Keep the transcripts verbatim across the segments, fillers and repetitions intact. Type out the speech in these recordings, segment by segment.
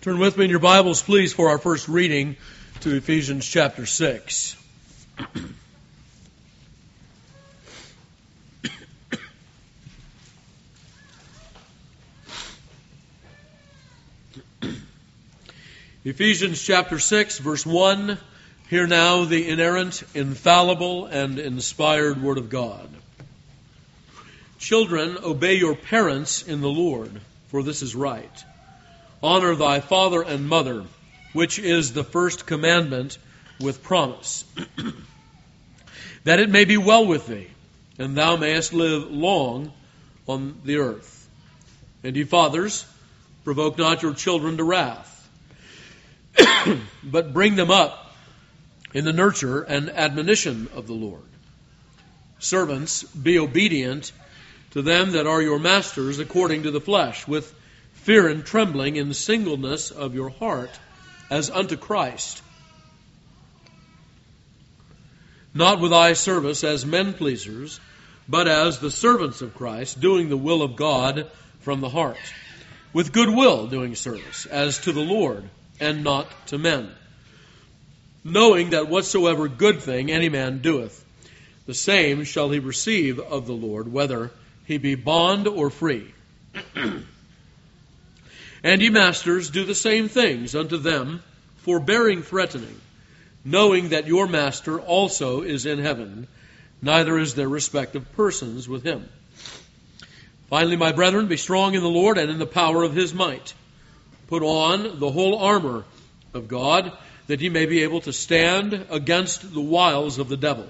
Turn with me in your Bibles, please, for our first reading to Ephesians chapter six. Ephesians chapter six, verse one. Hear now the inerrant, infallible, and inspired Word of God. Children, obey your parents in the Lord, for this is right. Honor thy father and mother, which is the first commandment with promise, that it may be well with thee, and thou mayest live long on the earth. And ye fathers, provoke not your children to wrath, but bring them up in the nurture and admonition of the Lord. Servants, be obedient to them that are your masters according to the flesh, with fear and trembling in singleness of your heart, as unto Christ. Not with eye service as men pleasers, but as the servants of Christ, doing the will of God from the heart, with good will doing service, as to the Lord, and not to men, knowing that whatsoever good thing any man doeth, the same shall he receive of the Lord, whether he be bond or free. And ye masters, do the same things unto them, forbearing threatening, knowing that your master also is in heaven, neither is there respect of persons with him. Finally, my brethren, be strong in the Lord and in the power of his might. Put on the whole armor of God, that ye may be able to stand against the wiles of the devil.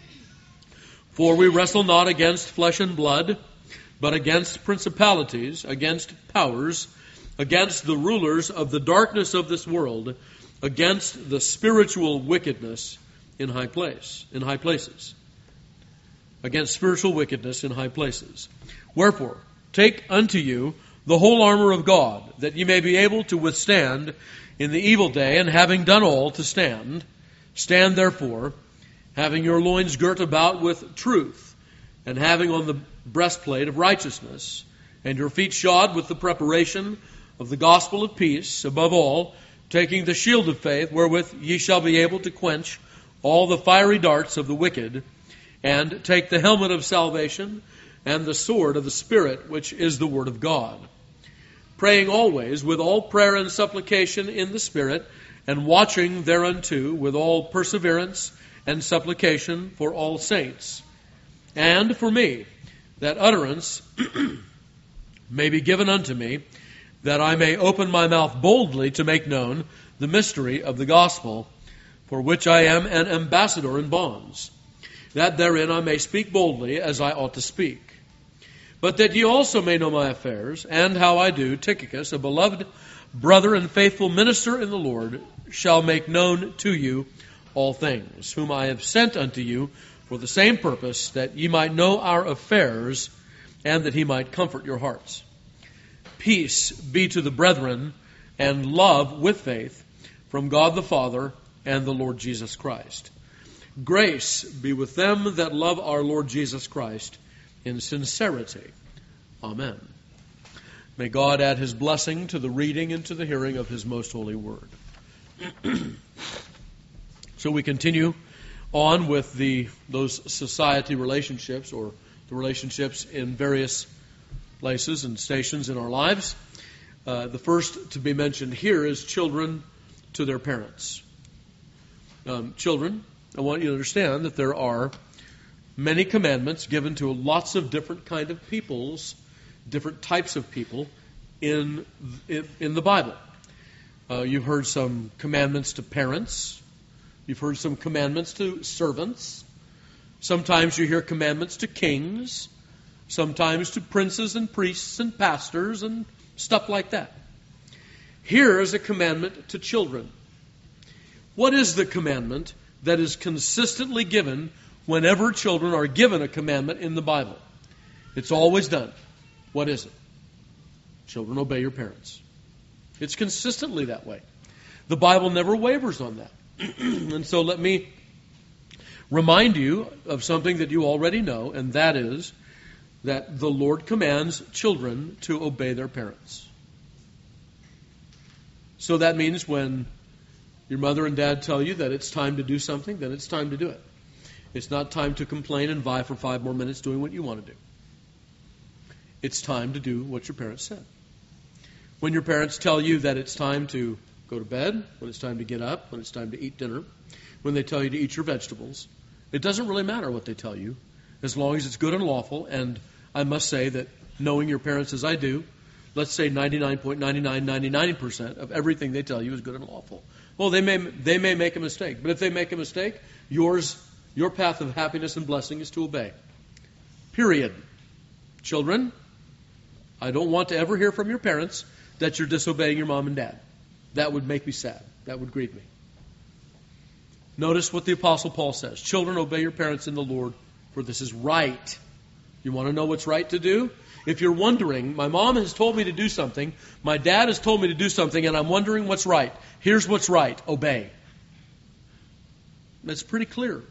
For we wrestle not against flesh and blood, but against principalities, against powers, against the rulers of the darkness of this world, against the spiritual wickedness in high place, in high places. Against spiritual wickedness in high places. Wherefore, take unto you the whole armor of God, that ye may be able to withstand in the evil day, and having done all, to stand. Stand therefore, having your loins girt about with truth, and having on the breastplate of righteousness, and your feet shod with the preparation of the gospel of peace, above all, taking the shield of faith, wherewith ye shall be able to quench all the fiery darts of the wicked, and take the helmet of salvation, and the sword of the Spirit, which is the word of God. Praying always with all prayer and supplication in the Spirit, and watching thereunto with all perseverance and supplication for all saints, and for me, that utterance may be given unto me, that I may open my mouth boldly to make known the mystery of the gospel, for which I am an ambassador in bonds, that therein I may speak boldly as I ought to speak. But that ye also may know my affairs, and how I do, Tychicus, a beloved brother and faithful minister in the Lord, shall make known to you all things, whom I have sent unto you for the same purpose, that ye might know our affairs, and that he might comfort your hearts. Peace be to the brethren, and love with faith, from God the Father and the Lord Jesus Christ. Grace be with them that love our Lord Jesus Christ in sincerity. Amen. May God add his blessing to the reading and to the hearing of his most holy word. So we continue on with the those society relationships, or the relationships in various places and stations in our lives. Uh, the first to be mentioned here is children to their parents. Um, children, I want you to understand that there are many commandments given to lots of different kind of peoples, different types of people in in, in the Bible. Uh, you've heard some commandments to parents. You've heard some commandments to servants. Sometimes you hear commandments to kings. Sometimes to princes and priests and pastors and stuff like that. Here is a commandment to children. What is the commandment that is consistently given whenever children are given a commandment in the Bible? It's always done. What is it? Children, obey your parents. It's consistently that way. The Bible never wavers on that. And so let me remind you of something that you already know, and that is that the Lord commands children to obey their parents. So that means when your mother and dad tell you that it's time to do something, then it's time to do it. It's not time to complain and vie for five more minutes doing what you want to do. It's time to do what your parents said. When your parents tell you that it's time to go to bed, when it's time to get up, when it's time to eat dinner, when they tell you to eat your vegetables, it doesn't really matter what they tell you, as long as it's good and lawful. And I must say that knowing your parents as I do, let's say ninety-nine point nine nine nine nine percent of everything they tell you is good and lawful. Well, they may they may make a mistake, but if they make a mistake, yours your path of happiness and blessing is to obey. Period. Children, I don't want to ever hear from your parents that you're disobeying your mom and dad. That would make me sad. That would grieve me. Notice what the Apostle Paul says. Children, obey your parents in the Lord, for this is right. You want to know what's right to do? If you're wondering, my mom has told me to do something, my dad has told me to do something, and I'm wondering what's right. Here's what's right. Obey. That's pretty clear.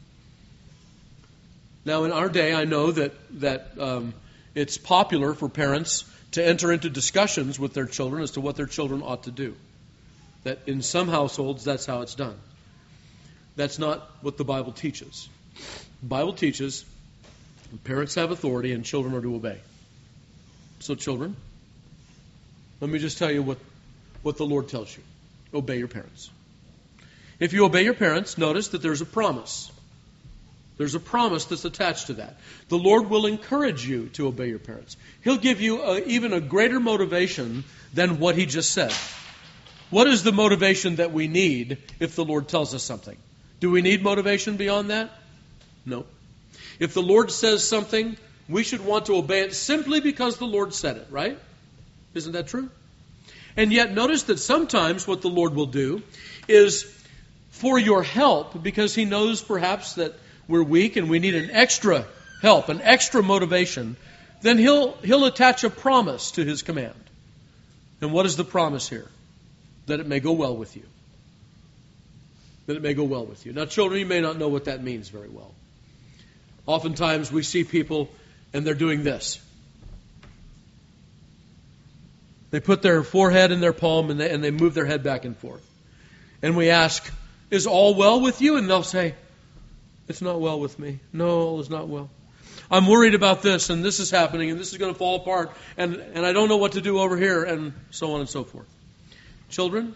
Now, in our day, I know that, that um, it's popular for parents to enter into discussions with their children as to what their children ought to do. That in some households, that's how it's done. That's not what the Bible teaches. The Bible teaches parents have authority and children are to obey. So children, let me just tell you what, what the Lord tells you. Obey your parents. If you obey your parents, notice that there's a promise. There's a promise that's attached to that. The Lord will encourage you to obey your parents. He'll give you a, even a greater motivation than what He just said. What is the motivation that we need if the Lord tells us something? Do we need motivation beyond that? No. If the Lord says something, we should want to obey it simply because the Lord said it, right? Isn't that true? And yet notice that sometimes what the Lord will do is for your help, because He knows perhaps that we're weak and we need an extra help, an extra motivation, then He'll, he'll attach a promise to His command. And what is the promise here? That it may go well with you. That it may go well with you. Now, children, you may not know what that means very well. Oftentimes we see people and they're doing this. They put their forehead in their palm and they, and they move their head back and forth. And we ask, is all well with you? And they'll say, it's not well with me. No, all is not well. I'm worried about this and this is happening and this is going to fall apart and, and I don't know what to do over here and so on and so forth. Children,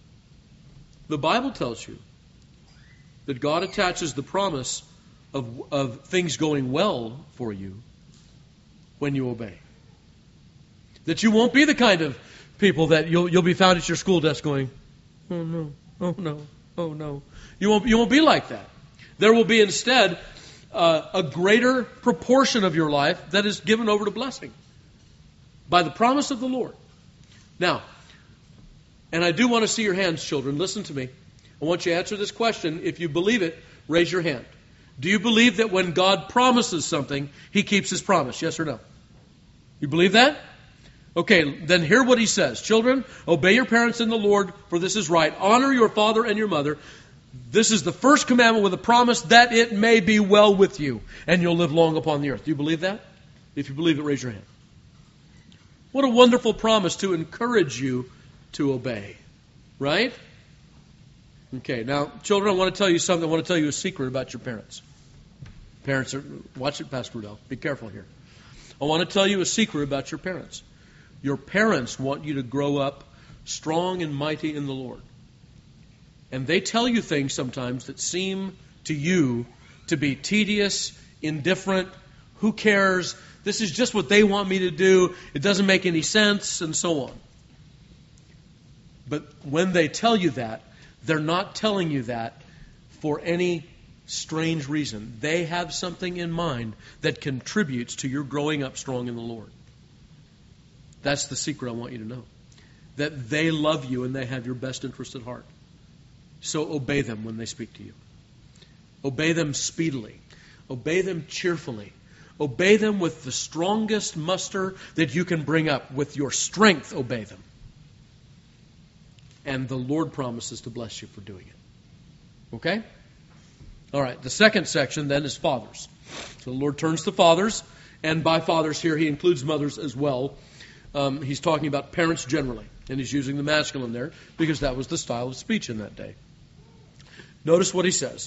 the Bible tells you that God attaches the promise of, of things going well for you when you obey. That you won't be the kind of people that you'll, you'll be found at your school desk going, oh no, oh no, oh no. You won't, you won't be like that. There will be instead uh, a greater proportion of your life that is given over to blessing by the promise of the Lord. Now, and I do want to see your hands, children. Listen to me. I want you to answer this question. If you believe it, raise your hand. Do you believe that when God promises something, He keeps His promise? Yes or no? You believe that? Okay, then hear what He says. Children, obey your parents in the Lord, for this is right. Honor your father and your mother. This is the first commandment with a promise that it may be well with you, and you'll live long upon the earth. Do you believe that? If you believe it, raise your hand. What a wonderful promise to encourage you to obey. Right? Okay, now, children, I want to tell you something. I want to tell you a secret about your parents. Parents, are, watch it, Pastor Rudolph. Be careful here. I want to tell you a secret about your parents. Your parents want you to grow up strong and mighty in the Lord. And they tell you things sometimes that seem to you to be tedious, indifferent, who cares, this is just what they want me to do, it doesn't make any sense, and so on. But when they tell you that, they're not telling you that for any strange reason. They have something in mind that contributes to your growing up strong in the Lord. That's the secret I want you to know. That they love you and they have your best interest at heart. So obey them when they speak to you. Obey them speedily. Obey them cheerfully. Obey them with the strongest muster that you can bring up. With your strength, obey them. And the Lord promises to bless you for doing it. Okay? All right, the second section then is fathers. So the Lord turns to fathers, and by fathers here he includes mothers as well. Um, he's talking about parents generally. And he's using the masculine there because that was the style of speech in that day. Notice what he says.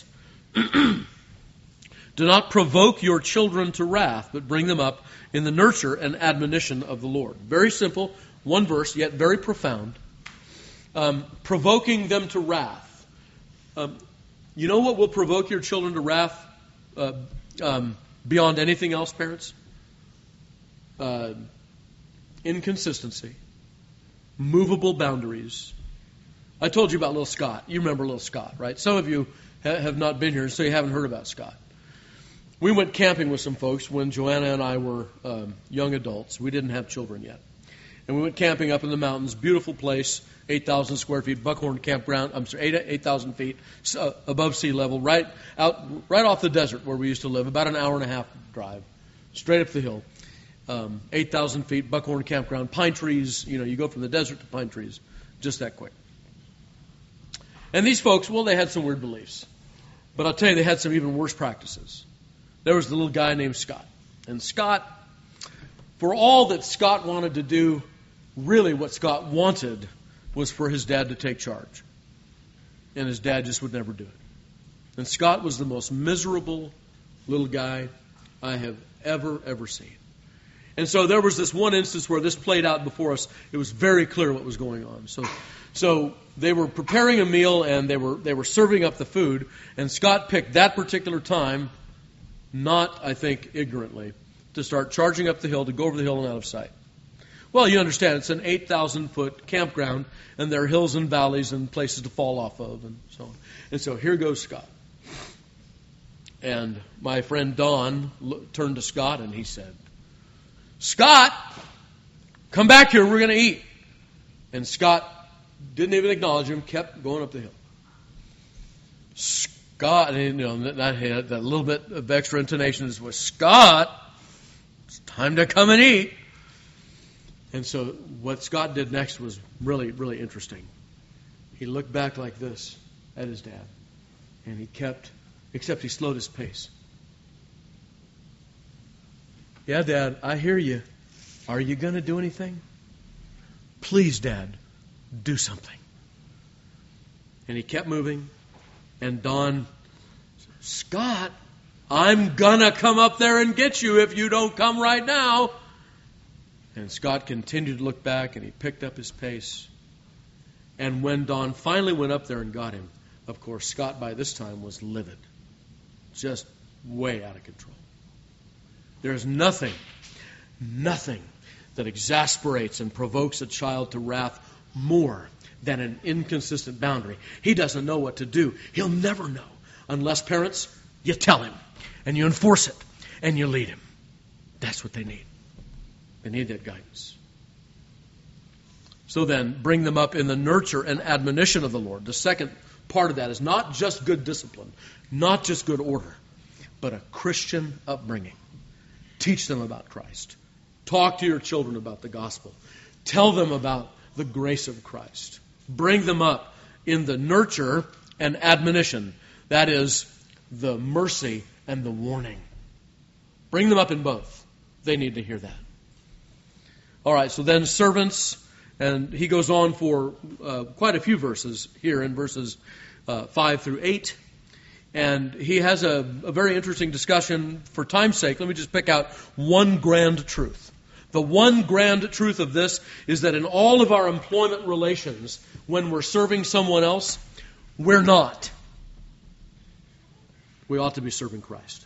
Do not provoke your children to wrath, but bring them up in the nurture and admonition of the Lord. Very simple, one verse, yet very profound. Um, provoking them to wrath. Um, you know what will provoke your children to wrath uh, um, beyond anything else, parents? Uh, inconsistency. Movable boundaries. I told you about little Scott. You remember little Scott, right? Some of you ha- have not been here, so you haven't heard about Scott. We went camping with some folks when Joanna and I were um, young adults. We didn't have children yet. And we went camping up in the mountains. Beautiful place, eight thousand square feet, Buckhorn Campground. I'm sorry, eight thousand feet uh, above sea level, right out, right off the desert where we used to live, about an hour and a half drive, straight up the hill. Um, eight thousand feet, Buckhorn Campground, pine trees. You know, you go from the desert to pine trees, just that quick. And these folks, well, they had some weird beliefs. But I'll tell you, they had some even worse practices. There was the little guy named Scott. And Scott, for all that Scott wanted to do, really what Scott wanted was for his dad to take charge. And his dad just would never do it. And Scott was the most miserable little guy I have ever, ever seen. And so there was this one instance where this played out before us. It was very clear what was going on. So so they were preparing a meal and they were they were serving up the food. And Scott picked that particular time, not, I think, ignorantly, to start charging up the hill, to go over the hill and out of sight. Well, you understand, it's an eight thousand foot campground, and there are hills and valleys and places to fall off of, and so on. And so here goes Scott. And my friend Don turned to Scott and he said, Scott, come back here, we're going to eat. And Scott didn't even acknowledge him, kept going up the hill. Scott, you know, that had that little bit of extra intonation was, Scott, it's time to come and eat. And so what Scott did next was really, really interesting. He looked back like this at his dad, and he kept, except he slowed his pace. Yeah, Dad, I hear you. Are you going to do anything? Please, Dad, do something. And he kept moving. And Don, Scott, I'm going to come up there and get you if you don't come right now. And Scott continued to look back, and he picked up his pace. And when Don finally went up there and got him, of course, Scott by this time was livid. Just way out of control. There's nothing, nothing that exasperates and provokes a child to wrath more than an inconsistent boundary. He doesn't know what to do. He'll never know unless, parents, you tell him and you enforce it and you lead him. That's what they need. They need that guidance. So then, bring them up in the nurture and admonition of the Lord. The second part of that is not just good discipline, not just good order, but a Christian upbringing. Teach them about Christ. Talk to your children about the gospel. Tell them about the grace of Christ. Bring them up in the nurture and admonition. That is, the mercy and the warning. Bring them up in both. They need to hear that. All right, so then servants, and he goes on for uh, quite a few verses here in verses uh, five through eight. And he has a, a very interesting discussion. For time's sake, let me just pick out one grand truth. The one grand truth of this is that in all of our employment relations, when we're serving someone else, we're not. We ought to be serving Christ.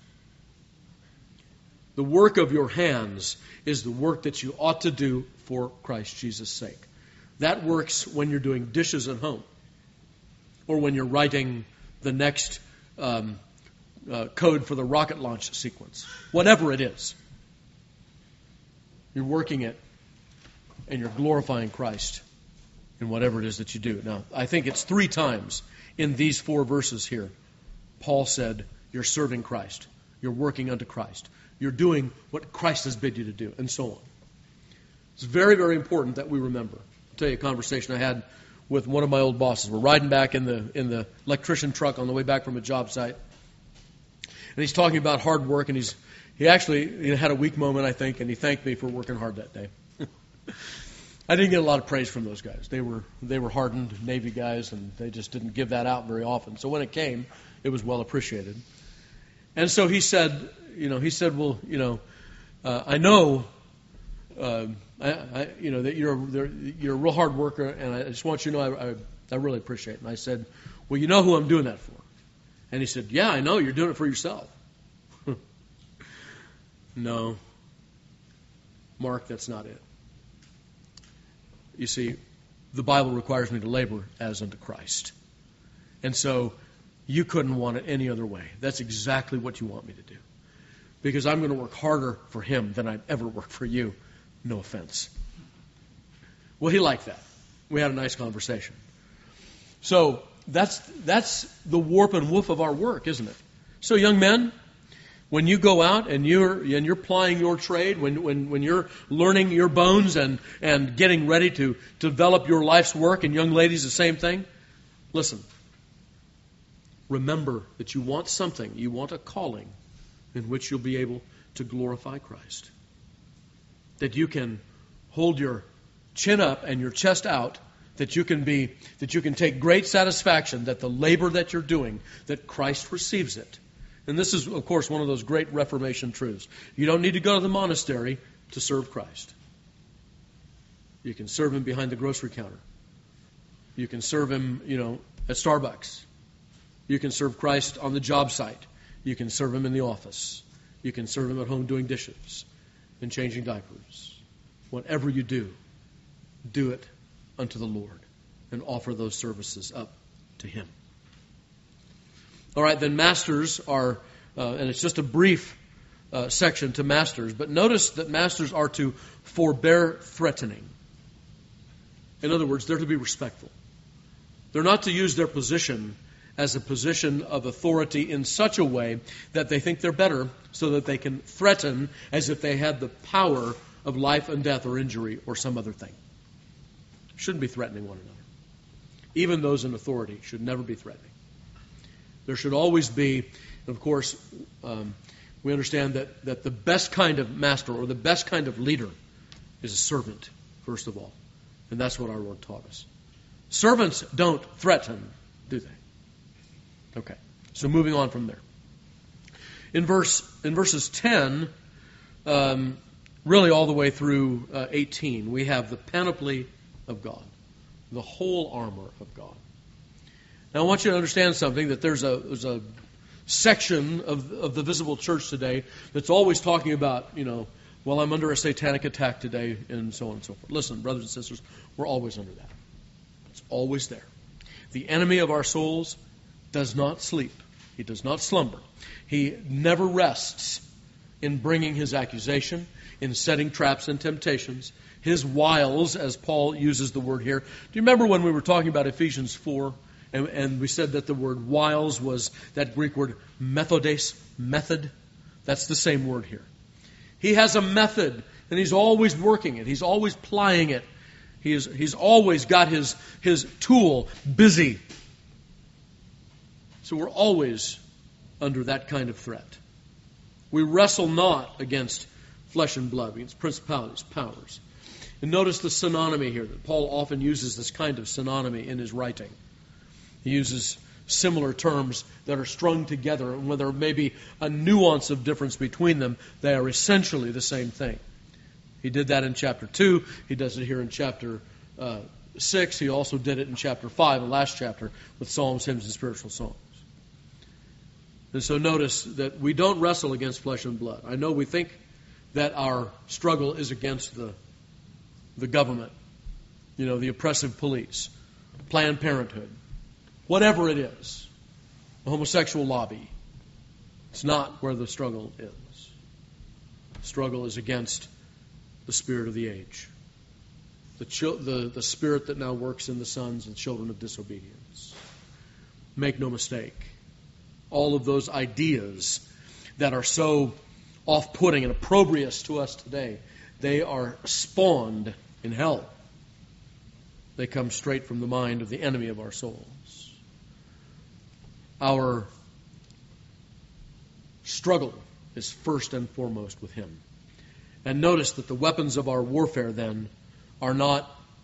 The work of your hands is the work that you ought to do for Christ Jesus' sake. That works when you're doing dishes at home, or when you're writing the next Um, uh, code for the rocket launch sequence. Whatever it is. You're working it and you're glorifying Christ in whatever it is that you do. Now, I think it's three times in these four verses here, Paul said, you're serving Christ. You're working unto Christ. You're doing what Christ has bid you to do, and so on. It's very, very important that we remember. I'll tell you a conversation I had with one of my old bosses. We're riding back in the in the electrician truck on the way back from a job site. And he's talking about hard work, and he's he actually he had a weak moment, I think, and he thanked me for working hard that day. I didn't get a lot of praise from those guys. They were they were hardened Navy guys, and they just didn't give that out very often. So when it came, it was well appreciated. And so he said, you know, he said, well, you know, uh, I know, uh, I, I, you know, that you're you're a real hard worker, and I just want you to know I, I I really appreciate it. And I said, well, you know who I'm doing that for? And he said, yeah, I know, you're doing it for yourself. No, Mark, that's not it. You see, the Bible requires me to labor as unto Christ. And so you couldn't want it any other way. That's exactly what you want me to do. Because I'm going to work harder for him than I'd ever work for you. No offense. Well, he liked that. We had a nice conversation. So that's that's the warp and woof of our work, isn't it? So young men, when you go out and you're and you're plying your trade, when when when you're learning your bones and, and getting ready to, to develop your life's work, and young ladies the same thing, listen, remember that you want something, you want a calling in which you'll be able to glorify Christ. That you can hold your chin up and your chest out, that you can be that you can take great satisfaction that the labor that you're doing, that Christ receives it. And this is, of course, one of those great Reformation truths. You don't need to go to the monastery to serve Christ. You can serve him behind the grocery counter. You can serve him, you know, at Starbucks. You can serve Christ on the job site. You can serve him in the office. You can serve him at home doing dishes and changing diapers. Whatever you do, do it unto the Lord and offer those services up to him. All right, then masters are, uh, and it's just a brief uh, section to masters, but notice that masters are to forbear threatening. In other words, they're to be respectful. They're not to use their position as a position of authority in such a way that they think they're better, so that they can threaten as if they had the power of life and death or injury or some other thing. Shouldn't be threatening one another. Even those in authority should never be threatening. There should always be, and of course, um, we understand that, that the best kind of master or the best kind of leader is a servant, first of all. And that's what our Lord taught us. Servants don't threaten, do they? Okay, so moving on from there. In verse in verses ten, um, really all the way through uh, eighteen, we have the panoply of God, the whole armor of God. Now I want you to understand something, that there's a there's a section of of the visible church today that's always talking about, you know, well, I'm under a satanic attack today, and so on and so forth. Listen, brothers and sisters, we're always under that. It's always there. The enemy of our souls does not sleep. He does not slumber. He never rests in bringing his accusation, in setting traps and temptations, his wiles, as Paul uses the word here. Do you remember when we were talking about Ephesians four, and, and we said that the word wiles was that Greek word methodes, method? That's the same word here. He has a method, and he's always working it. He's always plying it. He is, he's always got his, his tool busy. So we're always under that kind of threat. We wrestle not against flesh and blood, against principalities, powers. And notice the synonymy here, that Paul often uses this kind of synonymy in his writing. He uses similar terms that are strung together, and when there may be a nuance of difference between them, they are essentially the same thing. He did that in chapter two. He does it here in chapter uh, six. He also did it in chapter five, the last chapter, with psalms, hymns, and spiritual songs. And so notice that we don't wrestle against flesh and blood. I know we think that our struggle is against the the government, you know, the oppressive police, Planned Parenthood, whatever it is, the homosexual lobby. It's not where the struggle is. The struggle is against the spirit of the age, the, chi- the, the spirit that now works in the sons and children of disobedience. Make no mistake, all of those ideas that are so off-putting and opprobrious to us today, they are spawned in hell. They come straight from the mind of the enemy of our souls. Our struggle is first and foremost with him. And notice that the weapons of our warfare then are not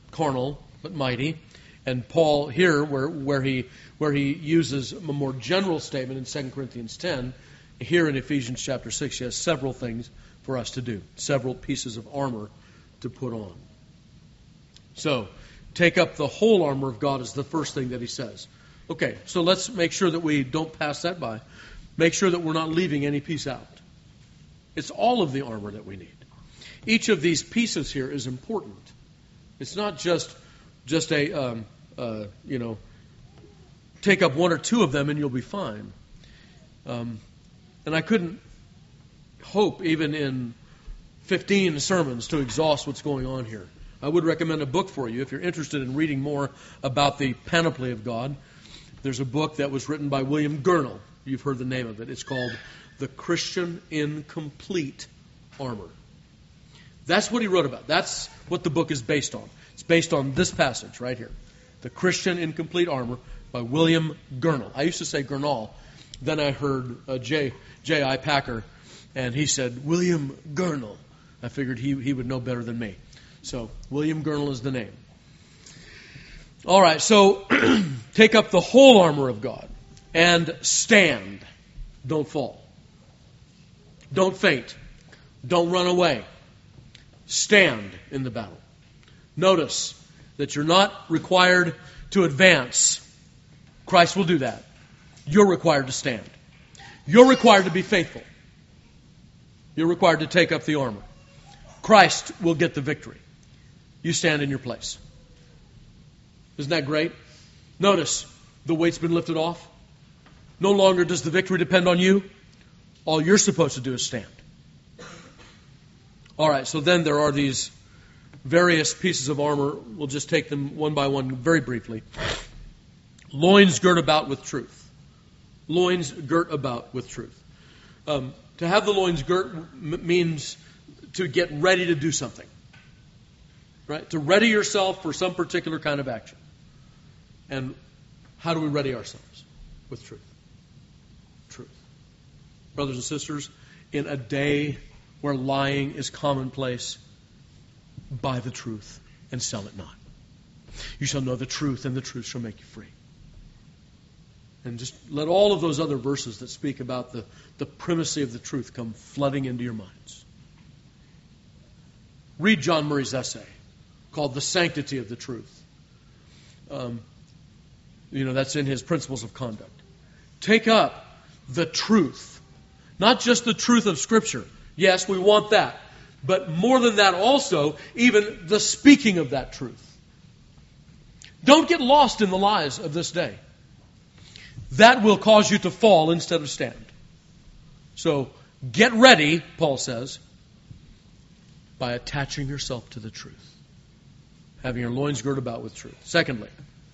carnal, but mighty. And Paul here, where, where he where he uses a more general statement in Second Corinthians ten, here in Ephesians chapter six, he has several things for us to do, several pieces of armor to put on. So, take up the whole armor of God is the first thing that he says. Okay, so let's make sure that we don't pass that by. Make sure that we're not leaving any piece out. It's all of the armor that we need. Each of these pieces here is important. It's not just just a, um, uh, you know, take up one or two of them and you'll be fine. Um, and I couldn't hope, even in fifteen sermons, to exhaust what's going on here. I would recommend a book for you if you're interested in reading more about the panoply of God. There's a book that was written by William Gurnall. You've heard the name of it. It's called The Christian in Complete Armor. That's what he wrote about. That's what the book is based on. It's based on this passage right here. The Christian in Complete Armor by William Gurnall. I used to say Gurnall. Then I heard uh, J. J I. Packer, and he said William Gurnall. I figured he, he would know better than me. So William Gurnall is the name. All right, so take up the whole armor of God and stand. Don't fall. Don't faint. Don't run away. Stand in the battle. Notice that you're not required to advance. Christ will do that. You're required to stand. You're required to be faithful. You're required to take up the armor. Christ will get the victory. You stand in your place. Isn't that great? Notice, the weight's been lifted off. No longer does the victory depend on you. All you're supposed to do is stand. All right, so then there are these various pieces of armor. We'll just take them one by one very briefly. Loins girt about with truth. Loins girt about with truth. Um, to have the loins girt m- means to get ready to do something. Right? To ready yourself for some particular kind of action. And how do we ready ourselves? With truth. Truth. Brothers and sisters, in a day where lying is commonplace, buy the truth and sell it not. You shall know the truth, and the truth shall make you free. And just let all of those other verses that speak about the, the primacy of the truth come flooding into your minds. Read John Murray's essay called The Sanctity of the Truth. Um, you know, that's in his Principles of Conduct. Take up the truth. Not just the truth of Scripture. Yes, we want that. But more than that also, even the speaking of that truth. Don't get lost in the lies of this day. That will cause you to fall instead of stand. So, get ready, Paul says, by attaching yourself to the truth. Having your loins girt about with truth. Secondly,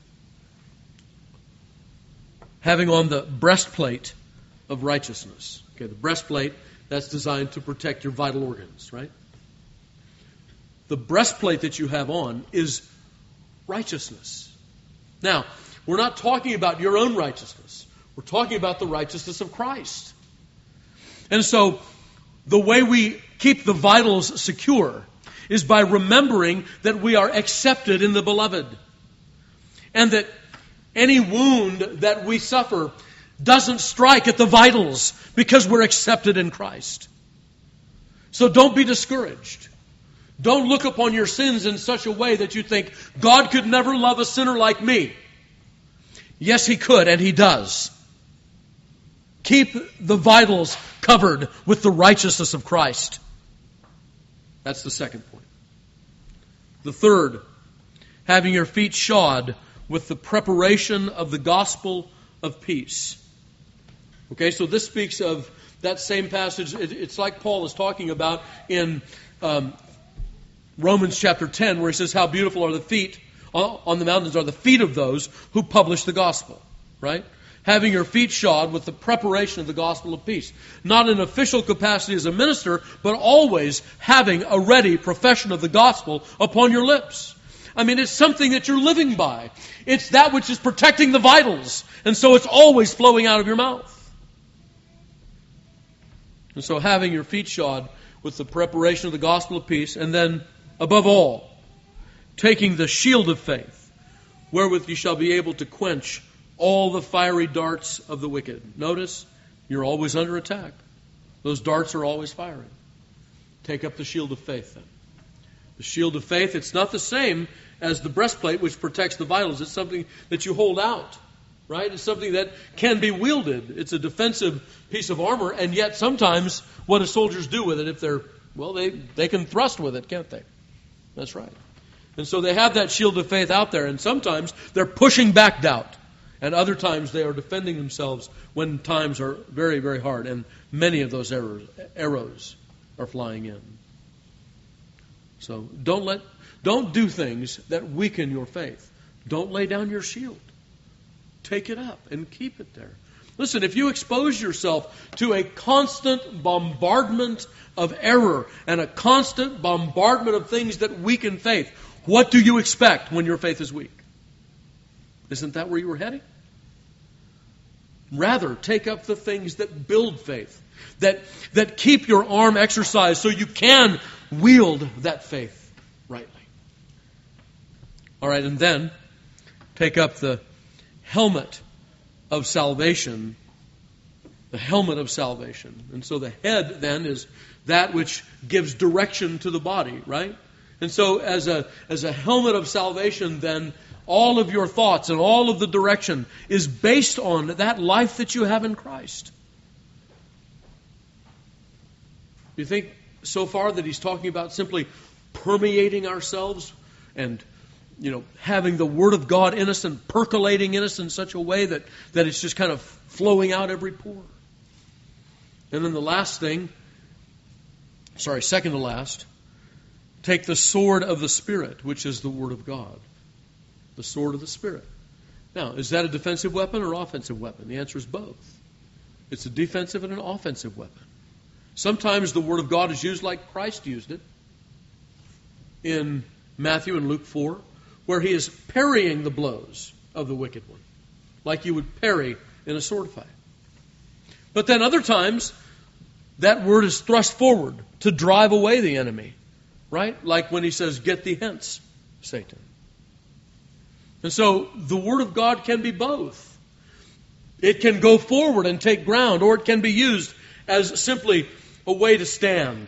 having on the breastplate of righteousness. Okay, the breastplate, that's designed to protect your vital organs, right? The breastplate that you have on is righteousness. Now, we're not talking about your own righteousness. We're talking about the righteousness of Christ. And so, the way we keep the vitals secure is by remembering that we are accepted in the Beloved. And that any wound that we suffer doesn't strike at the vitals because we're accepted in Christ. So don't be discouraged. Don't look upon your sins in such a way that you think, God could never love a sinner like me. Yes, He could, and He does. Keep the vitals covered with the righteousness of Christ. That's the second point. The third, having your feet shod with the preparation of the gospel of peace. Okay, so this speaks of that same passage. It's like Paul is talking about in um, Romans chapter ten, where he says, how beautiful are the feet on the mountains are the feet of those who publish the gospel, right? Having your feet shod with the preparation of the gospel of peace. Not in official capacity as a minister, but always having a ready profession of the gospel upon your lips. I mean, it's something that you're living by. It's that which is protecting the vitals. And so it's always flowing out of your mouth. And so having your feet shod with the preparation of the gospel of peace, and then, above all, taking the shield of faith, wherewith you shall be able to quench all the fiery darts of the wicked. Notice, you're always under attack. Those darts are always firing. Take up the shield of faith then. The shield of faith, it's not the same as the breastplate which protects the vitals. It's something that you hold out, right? It's something that can be wielded. It's a defensive piece of armor, and yet sometimes what do soldiers do with it if they're, well, they, they can thrust with it, can't they? That's right. And so they have that shield of faith out there, and sometimes they're pushing back doubt. And other times they are defending themselves when times are very, very hard. And many of those arrows, arrows are flying in. So don't let, don't do things that weaken your faith. Don't lay down your shield. Take it up and keep it there. Listen, if you expose yourself to a constant bombardment of error and a constant bombardment of things that weaken faith, what do you expect when your faith is weak? Isn't that where you were heading? Rather, take up the things that build faith, that, that keep your arm exercised so you can wield that faith rightly. All right, and then take up the helmet of salvation, the helmet of salvation. And so the head then is that which gives direction to the body, right? And so as a as a helmet of salvation, then all of your thoughts and all of the direction is based on that life that you have in Christ. You think so far that he's talking about simply permeating ourselves and, you know, having the Word of God in us and percolating in us in such a way that, that it's just kind of flowing out every pore. And then the last thing, sorry, second to last, take the sword of the Spirit, which is the Word of God. The sword of the Spirit. Now, is that a defensive weapon or offensive weapon? The answer is both. It's a defensive and an offensive weapon. Sometimes the Word of God is used like Christ used it in Matthew and Luke four, where he is parrying the blows of the wicked one, like you would parry in a sword fight. But then other times, that word is thrust forward to drive away the enemy, right? Like when he says, "Get thee hence, Satan." And so the Word of God can be both. It can go forward and take ground, or it can be used as simply a way to stand.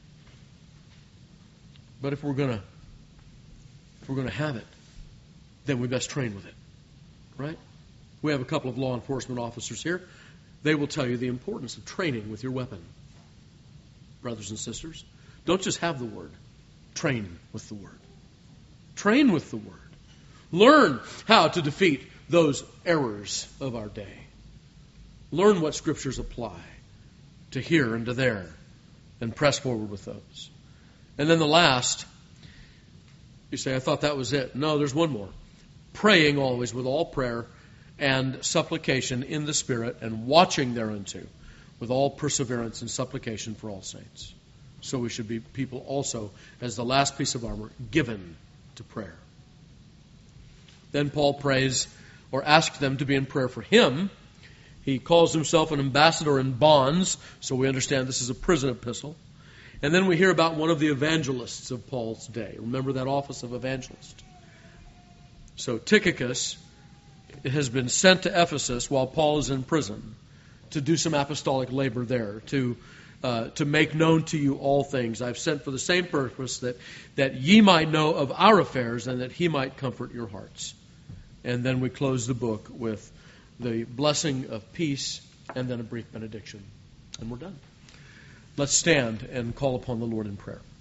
But if we're gonna if we're gonna have it, then we best train with it. Right? We have a couple of law enforcement officers here. They will tell you the importance of training with your weapon. Brothers and sisters, don't just have the Word. Train with the Word. Train with the Word. Learn how to defeat those errors of our day. Learn what Scriptures apply to here and to there, and press forward with those. And then the last, you say, I thought that was it. No, there's one more. Praying always with all prayer and supplication in the Spirit, and watching thereunto with all perseverance and supplication for all saints. So we should be people also, as the last piece of armor, given to prayer. Then Paul prays or asks them to be in prayer for him. He calls himself an ambassador in bonds, so we understand this is a prison epistle. And then we hear about one of the evangelists of Paul's day. Remember that office of evangelist. So Tychicus has been sent to Ephesus while Paul is in prison to do some apostolic labor there, to uh, to make known to you all things. I've sent for the same purpose, that, that ye might know of our affairs, and that he might comfort your hearts. And then we close the book with the blessing of peace and then a brief benediction. And we're done. Let's stand and call upon the Lord in prayer.